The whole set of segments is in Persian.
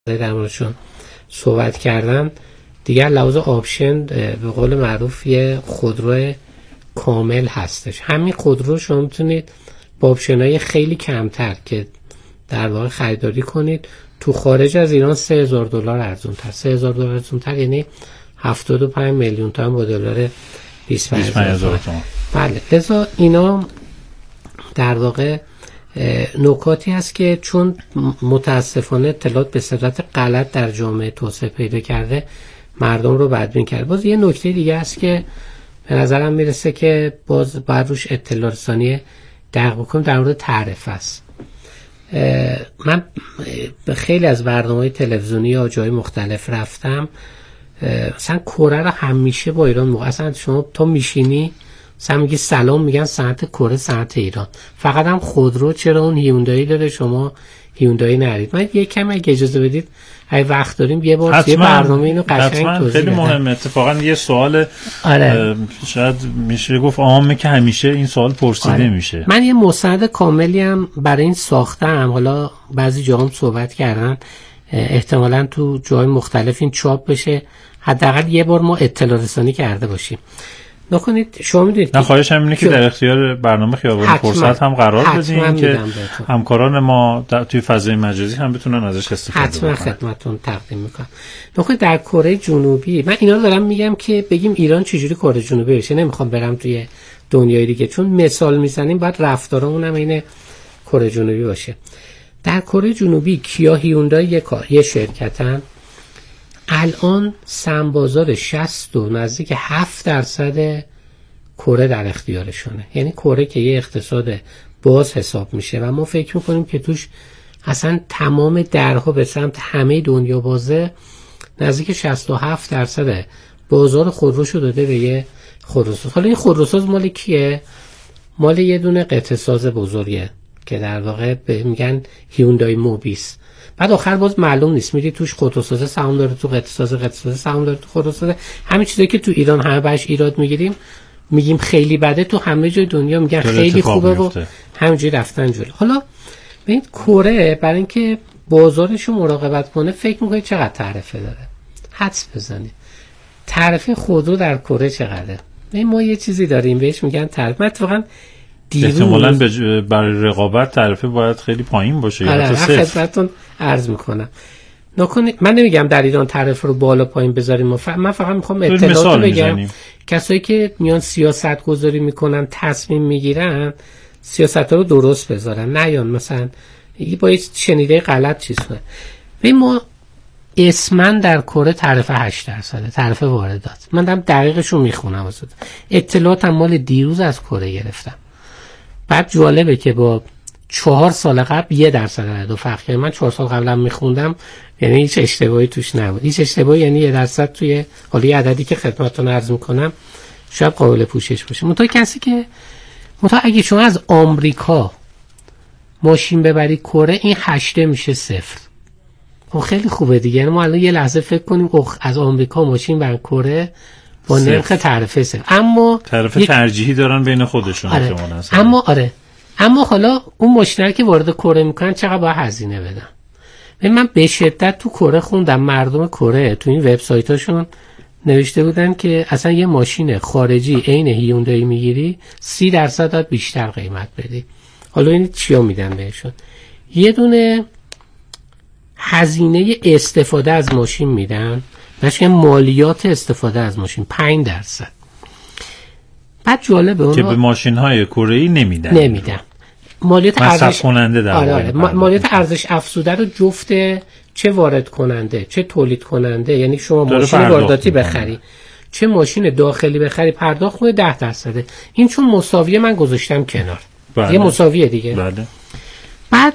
در موردشون صحبت کردم دیگر لحاظ آپشن به قول معروف یه خودرو کامل هستش. همین خودرو شما میتونید با آپشن‌های خیلی کمتر که در واقع خریداری کنید تو خارج از ایران $3000 ارزونتر. $3000 ارزونتر یعنی 75 میلیون تومان با دلار 25000 تومان. بله، لذا اینا در واقع نکاتی هست که چون متاسفانه اطلاعات به صورت غلط در جامعه توسعه پیدا کرده مردم رو بدبین کرده. باز یه نکته دیگه هست که به نظرم میرسه که باز باید روش اطلاع رسانی دقیق بکنیم، در مورد تعرفه است. من خیلی از برنامه‌های تلویزیونی یا جای مختلف رفتم، مثلا کره رو همیشه با ایران اصلا شما تا میشینی مثلا میگی سلام، میگن صنعت کره صنعت ایران. فقط هم خودرو چرا اون هیوندایی داره شما هیوندایی نرید. من یک کم اگه اجازه بدید اگه وقت داریم یه بار یه برنامه اینو قشنگ توضیح خیلی مهمه. اتفاقا یه سوال شاید میشه گفت عامه که همیشه این سوال پرسیده میشه. من یه مستند کاملی هم برای این ساختم، حالا بعضی جاها هم صحبت کردن، احتمالاً تو جای مختلف این چاپ بشه، حداقل یه بار ما اطلاع رسانی کرده باشیم. نکنید شما میدونید نه، خواهش هم اینه که در اختیار برنامه خیابان فرصت هم قرار بدین که همکاران ما توی فضای مجازی هم بتونن ازش استفاده کنن. حتما خدمتتون تقدیم میکنم. نکنید در کره جنوبی، من اینا رو دارم میگم که بگیم ایران چجوری کره جنوبی بشه، نمیخوام برم توی دنیای دیگه، چون مثال میزنیم باید رفتارمون هم اینه کره جنوبی باشه. در کره جنوبی کیا هیوندای یه شرکتن، الان سهم بازار 60 و نزدیک 7% کره در اختیارشونه. یعنی کره که یه اقتصاد باز حساب میشه و ما فکر میکنیم که توش اصلا تمام درها به سمت همه دنیا بازه، نزدیک 67% بازار خودروشو داده به یه خودروساز. حالا این خودروساز مال کیه؟ مال یه دونه قطعه ساز بزرگه که در واقع میگن هیوندای موبیس. بعد آخر باز معلوم نیست، میری توش خودروساز سهام داره، تو قطعه ساز سهام داره، تو خودروساز. همین چیزایی که تو ایران همه بهش ایراد میگیم خیلی بده، تو همه جای دنیا میگن خیلی خوبه و همینجوری رفتن جلو. حالا ببین کره برای اینکه بازارش رو مراقبت کنه فکر میکنه چقدر تعرفه داره، حدس بزنید تعرفه خودرو در کره چقدره. ما یه چیزی داریم بهش میگن تعرفه. اتفاقا احتمالاً برای رقابت تعرفه باید خیلی پایین باشه یا حتی صفر. خدمتتون عرض میکنم نکنید، من نمیگم در ایران تعرفه رو بالا پایین بذاریم، من فقط میخوام اطلاعات بگم. کسایی که میان سیاست گذاری میکنن، تصمیم میگیرن، سیاست رو درست بذارن، نه یا مثلا با یه شنیده غلط چیز کنن. ببین ما اسمن در کره تعرفه 8%، تعرفه واردات. من دارم دقیقش رو میخونم، اطلاعاتم مال دیروز از کره گرفتم. بعد جالبه که با 4 سال قبل 1% دو فرق کرد. من 4 سال قبلم میخوندم، یعنی هیچ اشتباهی توش نبود. هیچ اشتباهی یعنی 1% توی حالی عددی که خدمتتون عرض میکنم شاید قابل پوشش باشه. منتها اگه شما از آمریکا ماشین ببری کره، این 8 میشه 0. خب خیلی خوبه دیگه. یعنی ما الان یه لحظه فکر کنیم از آمریکا ماشین بر کره با نرخ تعرفه 0، اما تعرفه ترجیحی دارن بین خودشون. اما حالا اون ماشینایی که وارد کره میکنن چقدر باید هزینه بدن؟ من به شدت تو کره خوندم، مردم کره تو این وبسایتاشون نوشته بودن که اصلا یه ماشین خارجی عین هیوندای میگیری 30% بیشتر قیمت بدی. حالا این چیا میدن بهشون؟ یه دونه هزینه استفاده از ماشین میدن، مثلا مالیات استفاده از ماشین 5%. بعد جالبه اون که به ماشین‌های کره‌ای نمیدن. مالیات ارزش کننده در مالیات ارزش افزوده رو جفت چه وارد کننده چه تولید کننده، یعنی شما ماشین وارداتی بخری چه ماشین داخلی بخری پرداخت کنه 10%. این چون مساویه من گذاشتم کنار. یه مساویه دیگه. بله. بعد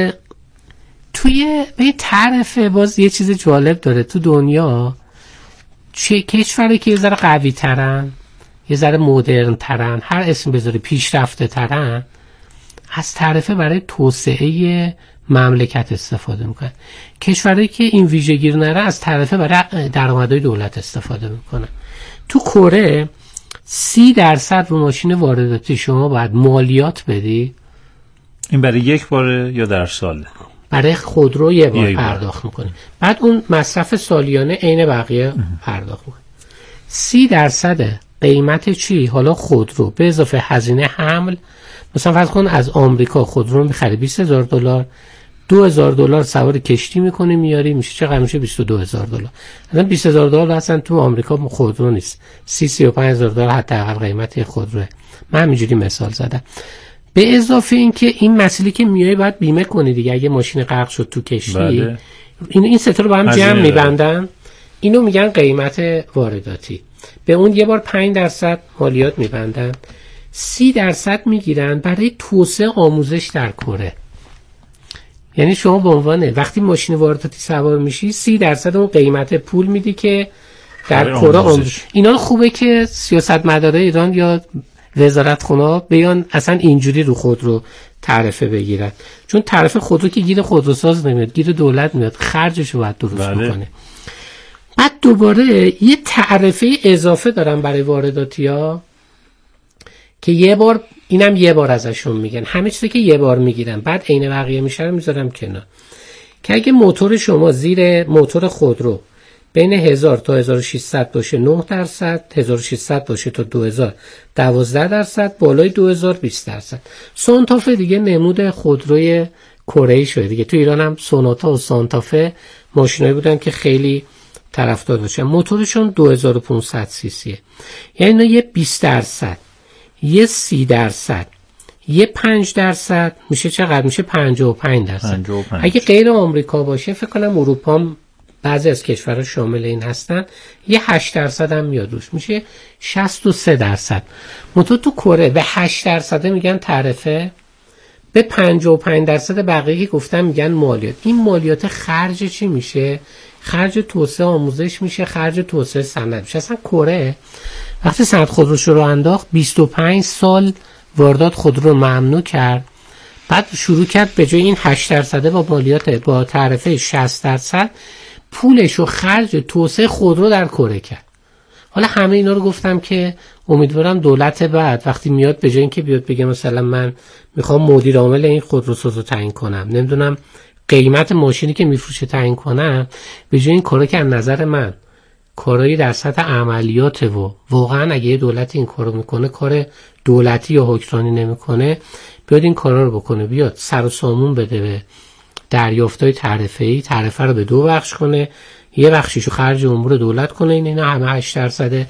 توی به تعرفه باز یه چیز جالب داره. تو دنیا چه کشوری که یه ذره قوی ترن، یه ذره مدرن ترن، هر اسم بذاری پیشرفته ترن، از تعرفه برای توسعه مملکت استفاده میکنن. کشوری که این ویژگی رو نره از تعرفه برای درآمدهای دولت استفاده میکنن. تو کره 30% رو ماشین وارداتی شما باید مالیات بدی. این برای یک باره یا در سال؟ برای خودرو یه بار پرداخت میکنیم، بعد اون مصرف سالیانه عین بقیه پرداخت میکنیم. 30% قیمت چی؟ حالا خودرو به اضافه هزینه حمل. مثلا فرض کن از آمریکا خودرو میخری $20,000، $2,000 سوار کشتی میکنی میاری، میشه چقدر؟ میشه $22,000. مثلا $20,000 اصلا تو آمریکا خودرو نیست، $35,000 حداقل قیمت خودروه. من همینجوری مثال زدم. به اضافه اینکه این مسئله که میای باید بیمه کنی دیگه، اگه ماشین غرق شد تو کشتی. بله. این سه تا رو با هم جمع میبندن، اینو میگن قیمت وارداتی. به اون یه بار 5% مالیات میبندن، 30% میگیرن برای توسعه آموزش در کره. یعنی شما به عنوان وقتی ماشین وارداتی سوار میشی 30% اون قیمت پول میدی که در کره آموزش. اینا خوبه که سیاستمدارای ایران یا وزارت خونه بیان اصلا اینجوری رو خودرو تعرفه بگیرن، چون تعرفه خودرو که گیر خودروساز نمیاد، گیر دولت میاد، خرجشو باید درست بکنه. بعد دوباره یه تعرفه اضافه دارن برای وارداتی‌ها که یه بار، اینم یه بار ازشون میگن، همه چیزی که یه بار میگیرن بعد عین بقیه میشه رو میذارم کنار، که اگه موتور شما زیر موتور خودرو بین 1000 تا 1600 باشه 9%، 1600 باشه تا 2000 12%، بالای 2000 20%. سانتافه دیگه نمود خودروی کره‌ای شده دیگه. تو ایران هم سوناتا و سانتافه ماشینایی بودن که خیلی طرفدار داشتن، موتورشون 2500 سی سیه. یعنی اینا یه 20%، یه 30%، یه 5% میشه چقدر؟ میشه 55%. اگه غیر آمریکا باشه فکر کنم اروپا هم بعضی از کشورها شامل این هستن، یه 8% هم میاد روش، میشه 63%. منتها تو کره به 8% میگن تعرفه، به 55% بقیه که گفتم میگن مالیات. این مالیات خرج چی میشه؟ خرج توسعه آموزش میشه، خرج توسعه صنعت میشه. اصلا کره وقتی صنعت خودروش رو انداخت 25 سال واردات خودرو ممنوع کرد، بعد شروع کرد به جای این 8% با مالیات با تعرفه 60% پولش رو خرج توسعه خودرو در کره کرد. حالا همه اینا رو گفتم که امیدوارم دولت بعد وقتی میاد به جای اینکه بیاد بگه مثلا من میخوام مدیر عامل این خودروساز رو تعیین کنم، نمیدونم قیمت ماشینی که میفروشه تعیین کنم، به جای این کارا که از نظر من کارایی در سطح عملیاته و واقعا اگه یه دولت این کارو میکنه کار دولتی یا حکمرانی نمیکنه، بیاد این کارا رو بکنه، بیاد سر و سامون بده به دریافتای تعرفه‌ای، تعرفه رو به 2 بخش کنه، یه بخشیشو خرج امور دولت کنه، اینا همه 8%،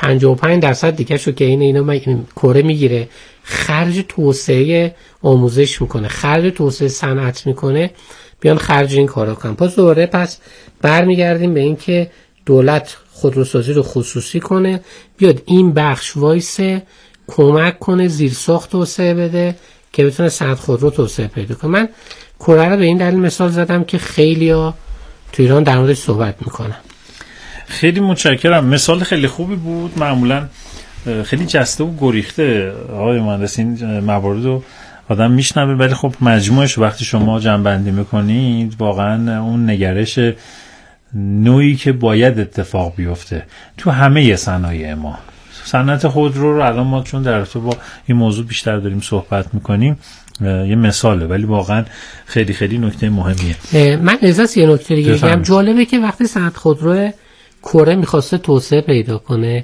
55% دیگه شو که اینا کره میگیره، خرج توسعه آموزش میکنه، خرج توسعه صنعت میکنه، بیان خرج این کارا کنن. پس برمیگردیم به این که دولت خودروسازی رو خصوصی کنه، بیاد این بخش وایسه کمک کنه زیرساخت توسعه بده که بتونه صنعت خودرو توسعه پیدا کنه. من کره رو به این دلیل مثال زدم که خیلیا تو ایران در موردش صحبت میکنن. خیلی متشکرم، مثال خیلی خوبی بود. معمولا خیلی جسته و گریخته آقای مهندس این موارد رو آدم میشنوه، ولی خب مجموعش وقتی شما جمع‌بندی میکنید واقعا اون نگرش نوعی که باید اتفاق بیفته تو همه صنایع ما. صنعت خودرو رو الان ما چون در رابطه با این موضوع بیشتر داریم صحبت میکنیم یه مثاله، ولی واقعا خیلی خیلی نکته مهمیه. من از یه نکته دیگه بگم، جالبه که وقتی صنعت خودرو کره میخواسته توسعه پیدا کنه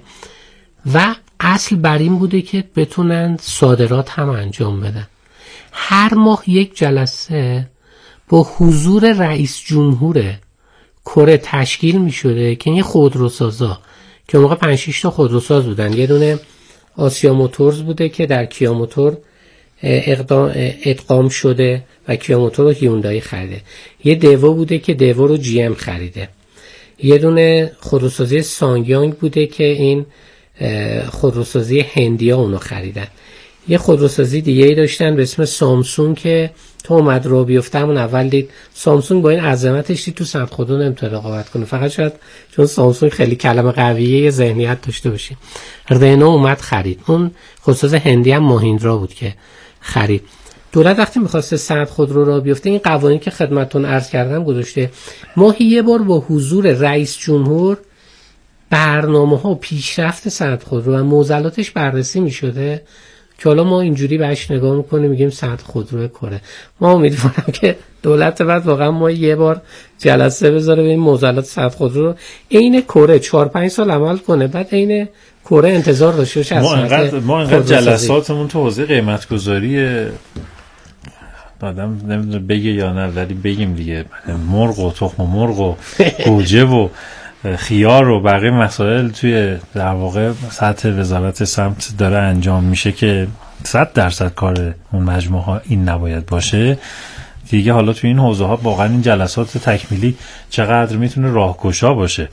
و اصل بر این بوده که بتونن صادرات هم انجام بدن، هر ماه یک جلسه با حضور رئیس جمهور کره تشکیل میشده که این خودروسازا که موقع 5-6 تا خودروساز بودن، یه دونه آسیا موتورز بوده که در کیا موتور ادغام شده و کیا موتور رو هیوندای خریده، یه دیو بوده که دیو رو جی ام خریده، یه دونه خودروسازی سانگیانگ بوده که این خودروسازی هندیا اونو خریدن، یه خودروسازی دیگه ای داشتن به اسم سامسونگ که تو اومد رو بیفته همون اول دید سامسونگ با این عظمتش دید تو صنعت خودرو نمیتونه رقابت کنه، فقط شاید چون سامسونگ خیلی کلمه قویه یه ذهنیت داشته باشه. رنو اومد خرید، اون خودروساز هندی هم ماهیندرا بود که خرید. دولت وقتی می‌خواسته صنعت خودرو را بیفته این قوانین که خدمتتون عرض کردم گذاشته، ماهی یه بار با حضور رئیس جمهور برنامه‌ها و پیشرفت صنعت خودرو و معضلاتش بررسی می‌شده که حالا ما اینجوری بهش نگاه میکنیم میگیم صنعت خودرو کره. ما امیدوارم که دولت بعد واقعا ما یه بار جلسه بذاره به این معضلات صنعت خودرو رو عین کره 4-5 سال عمل کنه، بعد عین کره انتظار داشته باشه. ما انقدر جلساتمون تو حوزه قیمت گذاری آدم نمیدونه بگه یا نه، ولی بگیم دیگه، مرغ و تخم مرغ و گوجه و خیار و بقیه مسائل توی در واقع سطح وزارت سمت داره انجام میشه که 100% کار اون مجموعه ها این نباید باشه دیگه. حالا توی این حوزه ها واقعا این جلسات تکمیلی چقدر میتونه راهگشا باشه.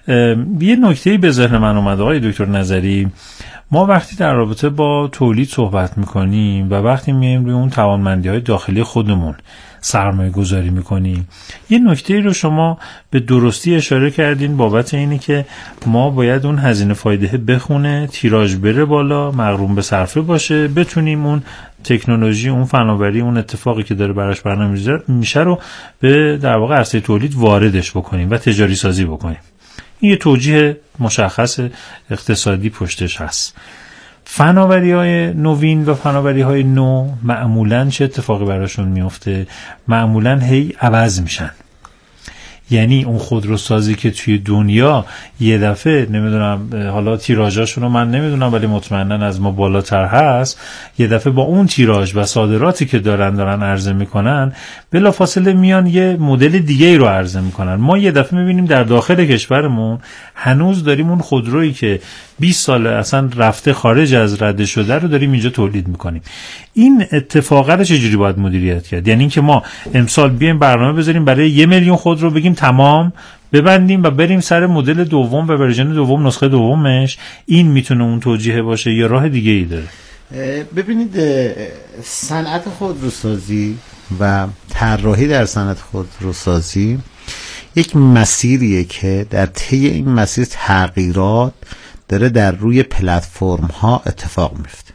یه نکته‌ای به ذهن من اومد آقای دکتر نظری، ما وقتی در رابطه با تولید صحبت میکنیم و وقتی میایم روی اون توانمندی‌های داخلی خودمون سرمایه گذاری میکنیم، یه نکته‌ای رو شما به درستی اشاره کردین بابت اینی که ما باید اون هزینه فایده بخونه، تیراژ بره بالا، مغروم به صرفه باشه، بتونیم اون تکنولوژی، اون فناوری، اون اتفاقی که داره براش برنامه میشه رو به در واقع عرصه تولید واردش بکنیم و تجاری سازی بکنیم. این یه توجیه مشخص اقتصادی پشتش هست. فناوری‌های نوین و فناوری‌های نو معمولاً چه اتفاقی براشون میفته؟ معمولاً هی عوض میشن. یعنی اون خودروسازی که توی دنیا یه دفعه نمیدونم حالا تیراژاشون رو من نمیدونم ولی مطمئناً از ما بالاتر هست، یه دفعه با اون تیراژ و صادراتی که دارن عرضه میکنن بلافاصله میان یه مدل دیگه ای رو عرضه میکنن. ما یه دفعه میبینیم در داخل کشورمون هنوز داریم اون خودرویی که 20 سال اصلا رفته خارج از رده شده رو داریم اینجا تولید میکنیم. این اتفاقا رو چجوری باید مدیریت کرد؟ یعنی اینکه ما امسال بیایم برنامه بذاریم برای 1 میلیون خودرو بگیم تمام ببندیم و بریم سر مدل دوم و ورژن دوم، نسخه دومش، این میتونه اون توجیه باشه یا راه دیگه ای داره؟ ببینید صنعت خودروسازی و طراحی در صنعت خودروسازی یک مسیریه که در طی این مسیر تغییرات داره در روی پلتفرم ها اتفاق میفته.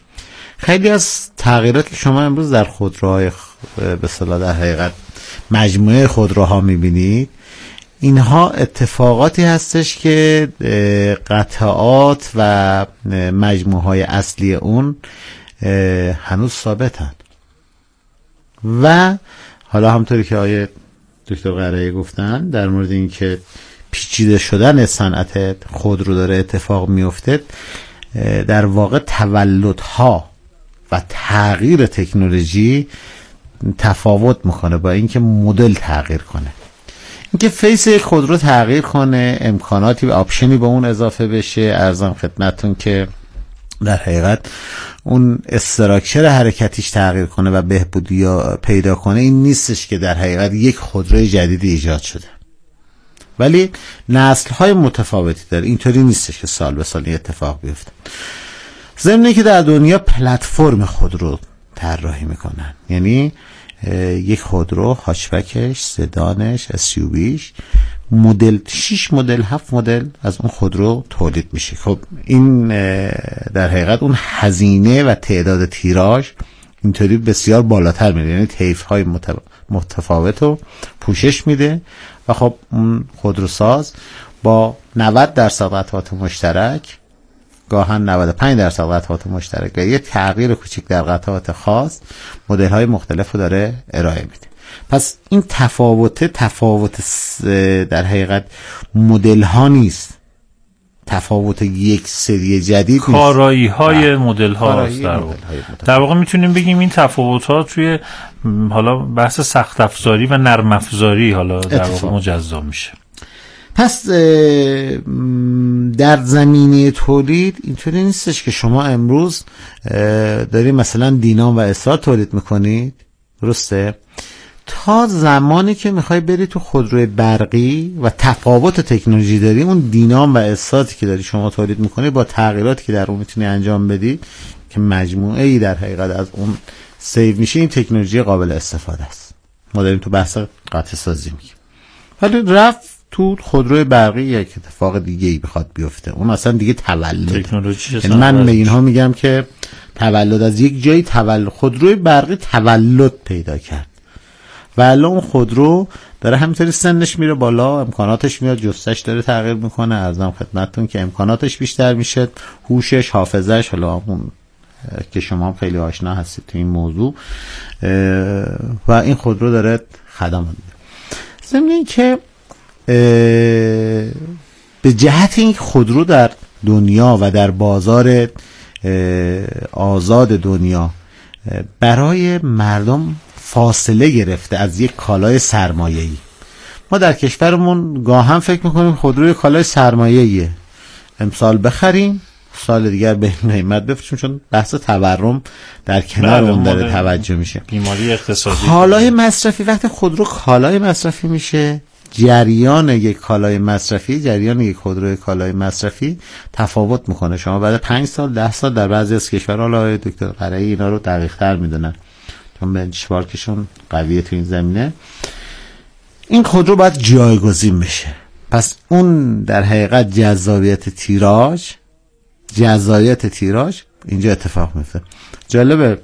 خیلی از تغییرات که شما امروز در خودروهای به اصطلاح در حقیقت مجموعه خودروها میبینید، اینها اتفاقاتی هستش که قطعات و مجموعه های اصلی اون هنوز ثابتن و حالا همطوری که آیه دکتر قرایی گفتن در مورد این که پیچیده شدن صنعت خودرو داره اتفاق میفته، در واقع تولدها و تغییر تکنولوژی تفاوت میکنه با اینکه مدل تغییر کنه. اینکه فیس یک خودرو تغییر کنه، امکاناتی و آپشنی به اون اضافه بشه، ارزم خدمتتون که در حقیقت اون استراکچر حرکتیش تغییر کنه و بهبودی یا پیدا کنه، این نیستش که در حقیقت یک خودروی جدیدی ایجاد شده. ولی نسل‌های متفاوتی داره، اینطوری نیستش که سال به سال این اتفاق بیفته. ضمن که در دنیا پلتفرم خودرو طراحی میکنن، یعنی یک خودرو، هاچبکش، سدانش، SUVش، مدل 6 مدل 7 مدل از اون خودرو تولید میشه. خب این در حقیقت اون هزینه و تعداد تیراژ اینطوری بسیار بالاتر میره، یعنی طیف‌های متفاوت رو پوشش میده و خب اون خودروساز با 90% قطعات مشترک، گاهن 95% قطعات مشترک و یه تغییر کوچیک در قطعات خاص مدل‌های مختلف رو داره ارائه میده. پس این تفاوت در حقیقت مدل‌ها نیست، تفاوت یک سری جدید کارایی های مدل ها در واقع میتونیم بگیم این تفاوت ها توی حالا بحث سخت افزاری و نرم افزاری حالا در واقع مجزا میشه. پس در زمینه تولید اینطوری نیستش که شما امروز دارید مثلا دینام و اسار تولید میکنید، درسته؟ تا زمانی که میخوای بری تو خودروی برقی و تفاوت تکنولوژی داری، اون دینام و اساتی که داری شما تولید میکنی با تغییراتی که در اون میتونی انجام بدی که مجموعه ای در حقیقت از اون سیو میشه، این تکنولوژی قابل استفاده است. ما داریم تو بحث قطع سازی میگیم. ولی رفت تو خودروی برقی یک اتفاق دیگه ای بخواد بیفته، اون اصلا دیگه تولد تکنولوژی. من به اینها میگم که تولد از یک جایی خودروی برقی تولد پیدا کرد و الان اون خودرو داره همینطوری سنش میره بالا، امکاناتش میاد جستش داره تغییر میکنه. ارزم خدمتتون که امکاناتش بیشتر میشه، هوشش، حافظش، حالا اون که شما هم خیلی آشنا هستید تو این موضوع و این خودرو داره خدمات میده. ضمن این که به جهت این خودرو در دنیا و در بازار آزاد دنیا برای مردم فاصله گرفته از یک کالای سرمایه‌ای. ما در کشورمون گاهم فکر میکنیم خودروی کالای سرمایه‌ایه، امسال بخریم سال دیگر به قیمت بفروشیم، چون بحث تورم در کنار اون داره توجه میشه. بیماری اقتصادی. کالای مصرفی، وقتی خودرو کالای مصرفی میشه، جریان یک کالای مصرفی، جریان یک خودروی کالای مصرفی تفاوت میکنه. شما بعد 5 سال 10 سال در بعضی از کشورها، حالا دکتر قرایی اینا رو دقیق تر میدونن چون بنچمارکشون قویه تو این زمینه، این خودرو باید جایگزین بشه. پس اون در حقیقت جذابیت تیراژ اینجا اتفاق میفته. جالبه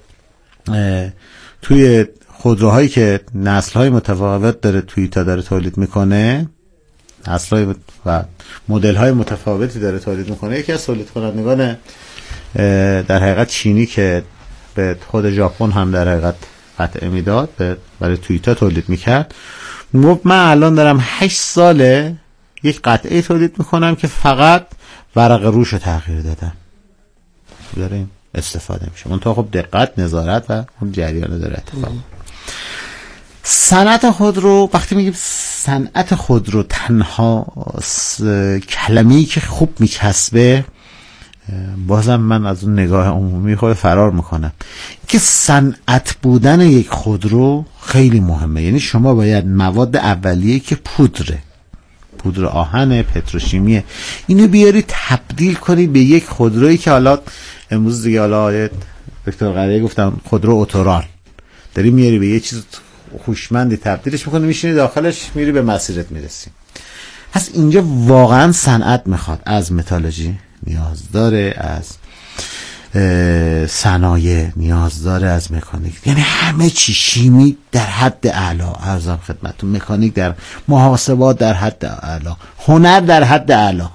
توی خودروهایی که نسل‌های متفاوت داره تویوتا داره تولید میکنه، نسل‌های و مدل‌های متفاوتی داره تولید میکنه. یکی از تولید کنندگان در حقیقت چینی که به خود ژاپن هم در حقیقت قطعه میداد، برای تویوتا تولید میکرد، من الان دارم 8 ساله یک قطعه تولید میکنم که فقط ورق روش رو تغییر دادم، داره استفاده میشه. منتها خب دقت، نظارت و اون جریان داره اتفاق. صنعت خودرو، وقتی میگیم صنعت خودرو تنها کلمه‌ای که خوب میچسبه، بازم من از اون نگاه عمومی خود فرار میکنم که صنعت بودن یک خودرو خیلی مهمه. یعنی شما باید مواد اولیه که پودر آهن، پتروشیمیه، اینو بیاری تبدیل کنی به یک خودرویی که حالا امروز دیگه حالا دکتر قرایی گفتم خودرو اتورال، داری میاری به یه چیز هوشمندی تبدیلش میکنی، میشینی داخلش، میری به مسیرت میرسی. پس اینجا واقعا صنعت میخواد، از متالورژی نیاز داره، از صنایع نیاز داره، از مکانیک، یعنی همه چی، شیمی در حد اعلی، عرضم خدمتتون، مکانیک در محاسبات در حد اعلی، هنر در حد اعلی.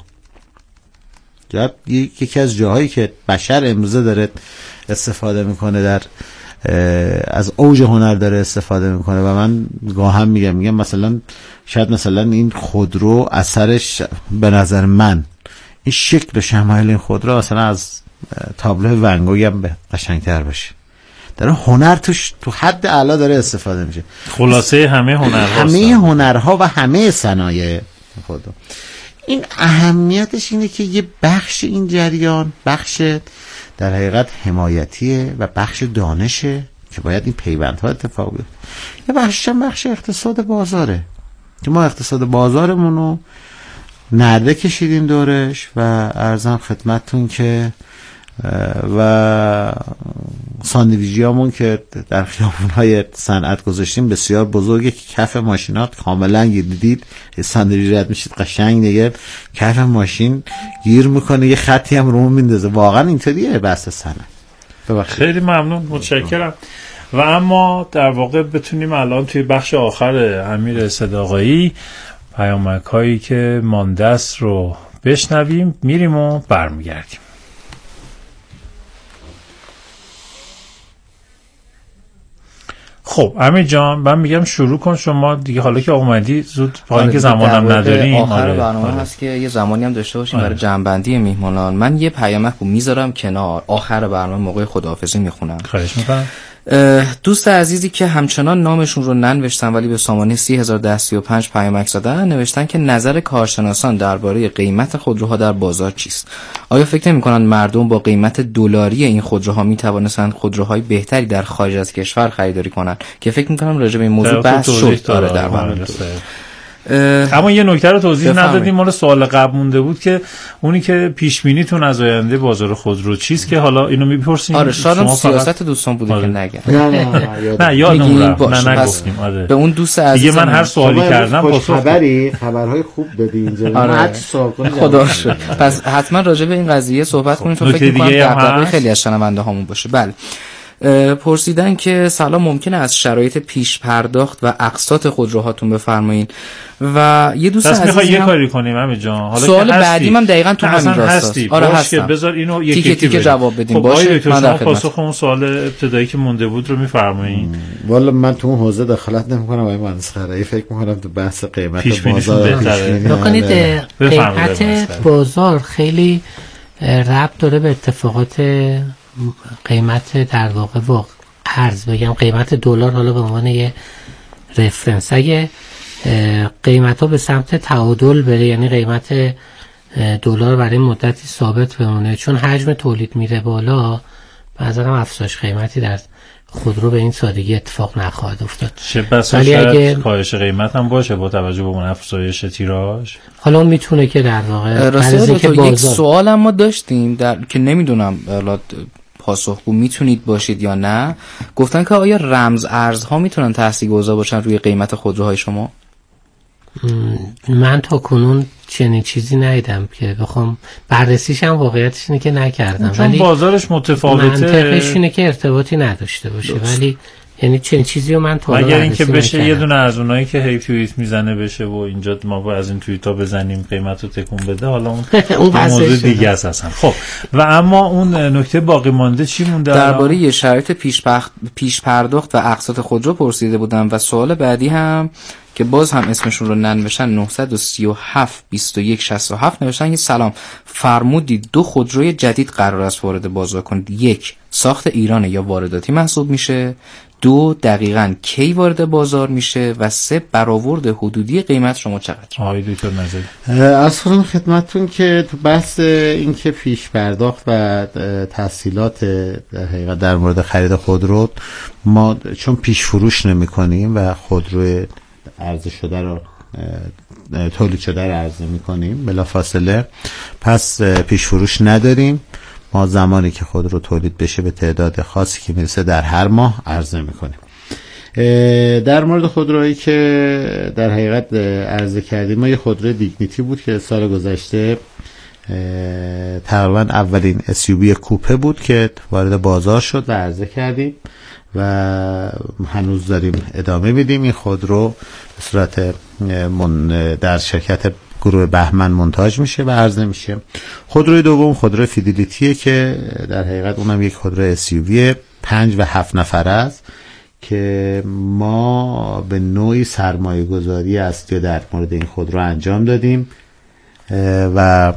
یکی از جاهایی که بشر امروزه داره استفاده میکنه، در از اوج هنر داره استفاده میکنه و من گاهم میگم مثلا شاید مثلا این خودرو اثرش به نظر من این شکل و شمایل این خودرو مثلا از تابلو ون گوگ هم قشنگتر باشه. داره هنر توش تو حد اعلا داره استفاده میشه. خلاصه همه هنرها و همه صنایع خودرو. این اهمیتش اینه که یه بخش این جریان بخش در حقیقت حمایتیه و بخش دانشه که باید این پیوندها اتفاق بیفته. یه بخشش هم بخش اقتصاد بازاره که ما اقتصاد بازارمون رو نرده کشیدیم دورش و عرضم خدمتتون که و ساندویچیامون که در خیابون‌های صنعت گذاشتیم بسیار بزرگه که کف ماشینات کاملا دیدید ساندویچ رد میشید قشنگ دیگه کف ماشین گیر میکنه، یه خطی هم رو میندازه. واقعا اینطوریه بحث صنعت. خیلی ممنون، متشکرم. و اما در واقع بتونیم الان توی بخش آخر امیر صداقایی پیامک هایی که مانده است رو بشنویم، میریم و برمیگردیم. خب امیر جان، من میگم شروع کن شما دیگه، حالا که اومدی زود، پایین که زمانم نداریم. آخر برنامه هست که یه زمانی هم داشته باشیم برای جمع‌بندی میهمانان. من یه پیامک رو میذارم کنار، آخر برنامه موقع خداحافظی میخونم. خواهش میکنم. دوست عزیزی که همچنان نامشون رو ننوشتن ولی به سامانه 301035 پیامک زدن، نوشتن که نظر کارشناسان درباره قیمت خودروها در بازار چیست؟ آیا فکر نمی‌کنن مردم با قیمت دلاری این خودروها میتوانستند خودروهای بهتری در خارج از کشور خریداری کنند؟ که فکر می‌کنم راجع به این موضوع بحث شد در برنامه. اما یه نکته رو توضیح ندادیم، مال سوال قبل مونده بود که اونی که پیش بینیتون از آینده بازار خودرو چیست، که حالا اینو میپرسیم. آره شاید سیاست دوستان بوده که نگم. نه یادم رفت نگفتیم. آره به اون دوست عزیز دیگه من هر سوالی کردم پاسخ خبرهای خوب دادی اینجا. آره. خدا شکر. پس حتما راجع به این قضیه صحبت کنیم، تو فکر می‌کنم دغدغه خیلی از شنونده هامون باشه. بله پرسیدن که سلام، ممکنه از شرایط پیش پرداخت و اقساط خودروهاتون بفرمایین؟ و یه دوست عزیزی میخوای یه کاری کنیم همین جان، حالا سوال بعدی من دقیقاً تو همین راستاست. آره هستم. بذار اینو یکی تیکه جواب بدیم. خب باشه، من در پاسخ اون سوال ابتدایی که مونده بود رو میفرمایین؟ والا من تو اون حوزه دخالت نمی‌کنم، آقای مهندس خرایی فکر می‌کنم تو بحث قیمت بازار بکنید. قیمت بازار خیلی ربط داره به اتفاقات قیمت در واقع ارز، بگم قیمت دلار حالا به عنوان یه رفرنس. اگه قیمت ها به سمت تعادل بره، یعنی قیمت دلار برای مدتی ثابت بمونه چون حجم تولید میره بالا، به نظرم افزایش قیمتی در خودرو به این سادگی اتفاق نخواهد افتاد. ولی اگه کاهش قیمت هم باشه با توجه به اون افزایش تیراژ، حالا میتونه که در واقع یک سوال هم ما داشتیم که نمیدونم حالا پاسخگو میتونید باشید یا نه. گفتن که آیا رمز ارزها میتونن تاثیرگذار باشن روی قیمت خودروهای شما؟ من تا کنون چنین چیزی ندیدم که بخوام بررسیش، هم واقعیتش اینه که نکردم، چون ولی بازارش متفاوته، منطقش اینه که ارتباطی نداشته باشه. ولی یعنی چنین چیزی رو من تا حالا مگر اینکه بشه یه دونه از اونایی که هی توییت میزنه بشه و اینجا ما با از این توییتا بزنیم قیمت رو تکون بده، حالا اون موضوع دیگه است اصلا. خب و اما اون نکته باقی مانده چی مونده؟ درباره شرایط پیش پرداخت و اقساط خودرو پرسیده بودم و سوال بعدی هم که باز هم اسمشون رو ننوشتن 937 21 67 نوشتن که سلام، فرمودید 2 خودروی جدید قرار است وارد بازار کنید، 1 ساخت ایران یا وارداتی محسوب میشه، 2 دقیقاً کی وارد بازار میشه و 3 برآورد حدودی قیمت شما چقدر؟ آقای دکتر نظری. از خدمتتون که تو بحث این که پیش پرداخت و تسهیلات در حقیقت در مورد خرید خودرو، ما چون پیش فروش نمی‌کنیم و خودرو عرضه شده رو تولید شده رو عرضه می‌کنیم بلافاصله، پس پیش فروش نداریم. ما زمانی که خودرو تولید بشه به تعداد خاصی که میرسه در هر ماه عرضه می‌کنیم. در مورد خودرویی که در حقیقت عرضه کردیم، ما یه خودرو دیگنیتی بود که سال گذشته تقریبا اولین SUV کوپه بود که وارد بازار شد و عرضه کردیم و هنوز داریم ادامه میدیم. این خودرو به صورت در شرکت گروه بهمن مونتاژ میشه و عرضه میشه. خودروی دوم خودرو فیدلیتیه که در حقیقت اونم یک خودرو SUV 5 و 7 نفره است که ما به نوعی سرمایه گذاری اصلی در مورد این خودرو انجام دادیم و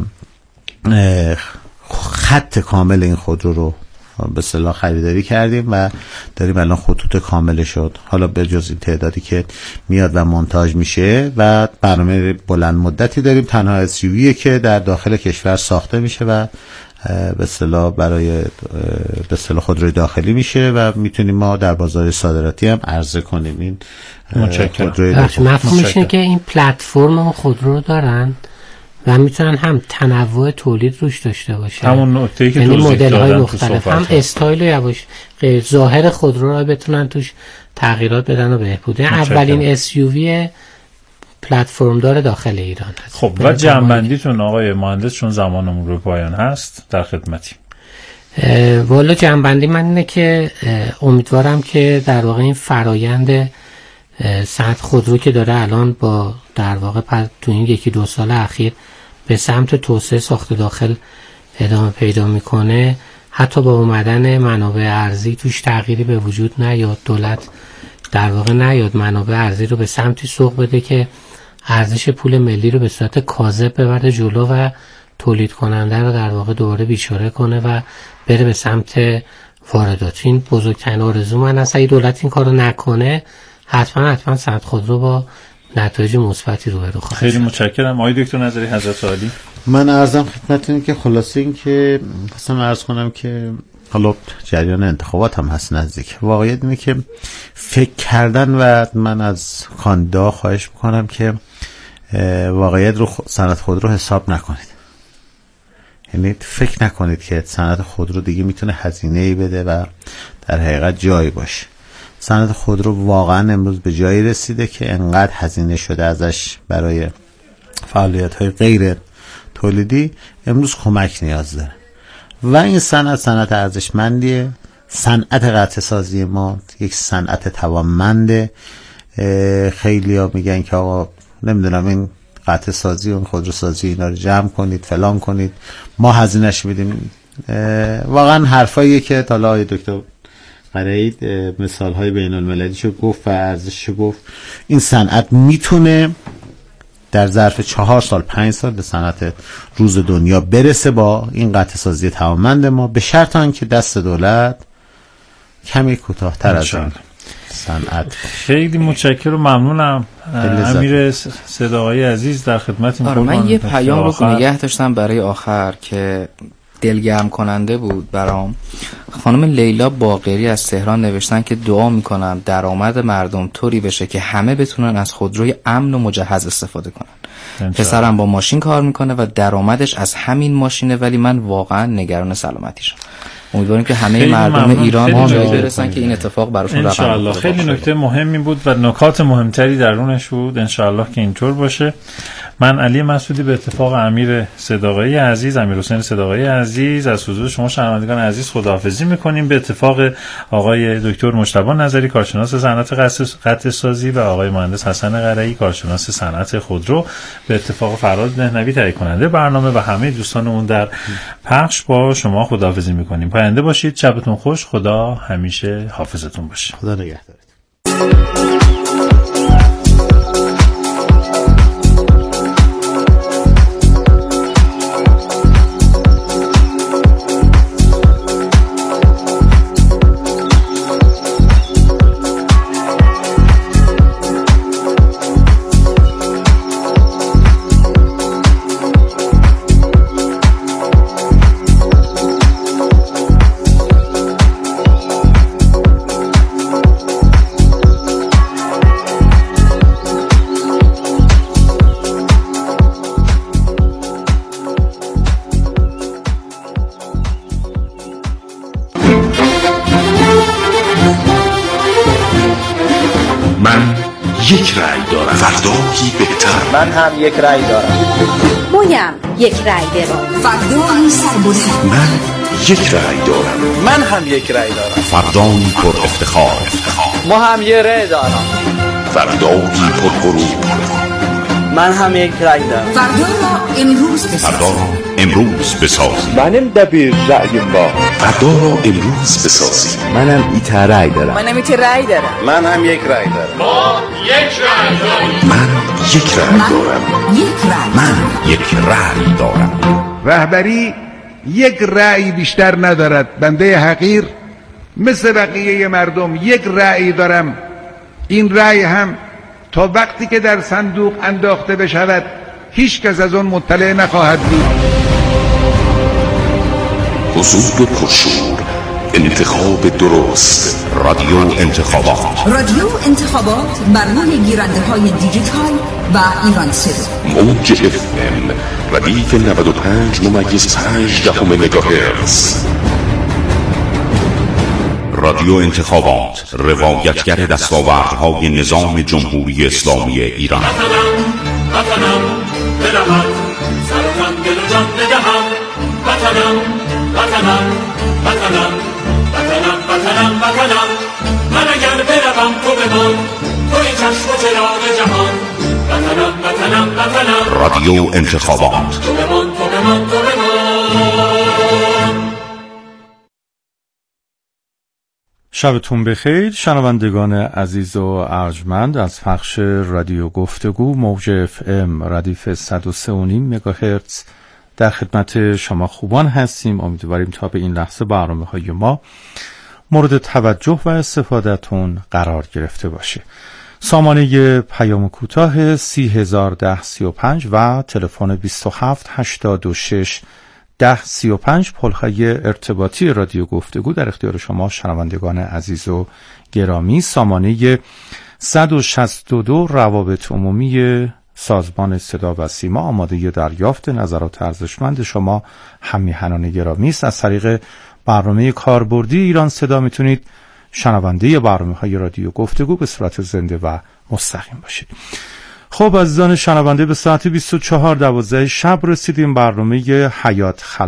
خط کامل این خودرو رو به اصطلاح خریداری کردیم و داریم الان خطوط کامل شد، حالا به جز این تعدادی که میاد و مونتاژ میشه و برنامه بلند مدتی داریم. تنها SUVیه که در داخل کشور ساخته میشه و به اصطلاح برای به اصطلاح خودروی داخلی میشه و میتونیم ما در بازار صادراتی هم عرضه کنیم. این خودروی مفهومش اینه که این پلتفرم خودرو رو دارن و میتونن هم تنوع تولید روش داشته باشه، همون نکته‌ای که یعنی توضیح مدل‌های دادم مختلف، هم استایل و یواش ظاهر خودرو رو بتونن توش تغییرات بدن و بهبود. اولین SUV پلتفرم داره داخل ایران هست. خب و جمع‌بندیتون آقای مهندس، چون زمانمون رو پایان هست، در خدمتیم. والا جمع‌بندی من اینه که امیدوارم که در واقع این فرایند صنعت خودرو که داره الان با در واقع تو این 1-2 سال اخیر به سمت توسعه ساخت داخل ادامه پیدا میکنه، حتی با اومدن منابع ارزی توش تغییری به وجود نیاد، دولت در واقع نیاد منابع ارزی رو به سمتی سوق بده که ارزش پول ملی رو به صورت کاذب ببره جلو و تولید کننده رو در واقع دوباره بیچاره کنه و بره به سمت واردات. این بزرگترین آرزو من است. اگه دولت این کارو نکنه حتما صنعت خودرو با نتایج مثبتی روبرو خواهد. خیلی متشکرم. آقای دکتر نظری حضرت عالی، من عرضم خدمتتون که خلاصه این که خواستم عرض کنم که حالا جریان انتخابات هم هست نزدیک، واقعیت اینه که فکر کردن و من از کاندیدا خواهش میکنم که واقعیت رو صنعت خودرو حساب نکنید، یعنی فکر نکنید که صنعت خودرو دیگه میتونه هزینه‌ای بده و در حقیقت جایی باشه. صنعت خودرو واقعا امروز به جایی رسیده که انقدر هزینه شده ازش برای فعالیت‌های غیر تولیدی، امروز کمک نیاز داره و این صنعت ارزشمندیه صنعت قطع سازی ما یک صنعت توانمنده. خیلی ها میگن که آقا نمیدونم این قطع سازی و خودرو سازی اینا رو جمع کنید فلان کنید ما هزینه‌اش میدیم. واقعا حرفاییه که حالا آقای دکتر قرایی مثال‌های بین‌المللیشو گفت و ارزششو گفت. این صنعت میتونه در ظرف 4 سال 5 سال به صنعت روز دنیا برسه با این قطع سازی توانمند ما، به شرط آنکه دست دولت کمی کوتاه‌تر از این صنعت. خیلی متشکرم و ممنونم. امیر صداقایی عزیز در خدمتتون. آره من یه پیام رو نگه داشتم برای آخر که دلگرم کننده بود برام. خانم لیلا باقری از تهران نوشتن که دعا میکنم درآمد مردم طوری بشه که همه بتونن از خودروی امن و مجهز استفاده کنن. پسرم با ماشین کار میکنه و درآمدش از همین ماشینه، ولی من واقعا نگران سلامتیشم. امیدواریم که همه مردم ایران جایی برسن که این اتفاق براشون رقم بخوره. خیلی نکته مهمی بود و نکات مهمتری درونش بود. انشالله که اینطور باشه. من علی مسعودی به اتفاق امیر صداقایی عزیز، امیر حسین صداقایی عزیز، از حضور شما شنوندگان عزیز خداحافظی میکنیم. به اتفاق آقای دکتر مجتبی نظری کارشناس صنعت قطع سازی و آقای مهندس حسن قرایی کارشناس صنعت خودرو، به اتفاق فراد نهنوی تهیه کننده برنامه و همه دوستانمون در پخش با شما خداحافظی میکنیم. پاینده باشید، شبتون خوش، خدا همیشه حافظتون باشه. خدا نگهدارت. یک رأی دارم، فردایی بهتر. من هم یک رأی دارم. مویم یک رأی دارم، فردایی سربلند. من یک رأی دارم. من هم یک رأی دارم. فردایی پر افتخار. ما هم یک رأی دارم. فردایی پر غرور. من هم یک رأی دارم. فردا را امروز بسازیم. منم دبیر رأیم با. فردا را امروز بسازیم. منم ایت رأی دارم. منم ایت رأی دارم. من هم یک رأی دارم. ما یک رأی داریم. من یک رأی دارم. من یک رأی دارم. رهبری یک رأی بیشتر ندارد. بنده حقیر مثل بقیه مردم یک رأی دارم. این رأی هم تا وقتی که در صندوق انداخته بشود هیچ کس از اون مطلع نخواهد بود. حضور پرشور، انتخاب درست، رادیو انتخابات. رادیو انتخابات بر روی گیرنده های دیجیتال و ایران صدا. موج FM ردیف 95.5 مگاهرتز. رادیو انتخابات، روایتگر دستاوردهای نظام جمهوری اسلامی ایران. وطنم بدهم، سرتم دل و جان بدهم. وطنم من اگر بروم تو بمان، توی چشم و چراغ جهان. وطنم رادیو انتخابات. تو بمان. شبتون بخیر شنوندگان عزیز و ارجمند از پخش رادیو گفتگو موج FM ردیف 103.5 مگاهرتز در خدمت شما خوبان هستیم. امیدواریم تا به این لحظه برنامه‌های ما مورد توجه و استفادهتون قرار گرفته باشه. سامانه پیام کوتاه 30135 و تلفن 2786 1035 پل‌های ارتباطی رادیو گفتگو در اختیار شما شنوندگان عزیز و گرامی. سامانه 162 روابط عمومی سازمان صدا و سیما آماده دریافت نظرات ارزشمند شما هم‌میهنان گرامی است. از طریق برنامه کاربردی ایران صدا میتونید شنونده برنامه‌های رادیو گفتگو به صورت زنده و مستقیم باشید. خب عزیزان شنونده، به ساعت 24:12 شب رسیدیم. برنامه حیات